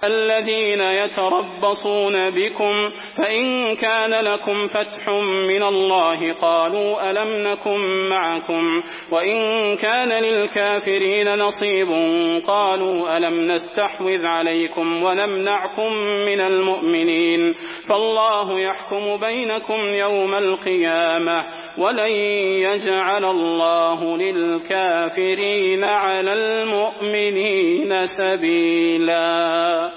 الذين يتربصون بكم فإن كان لكم فتح من الله قالوا ألم نكن معكم وإن كان للكافرين نصيب قالوا ألم نستحوذ عليكم ونمنعكم من المؤمنين فالله يحكم بينكم يوم القيامة ولن يجعل الله للكافرين على المؤمنين سبيلا.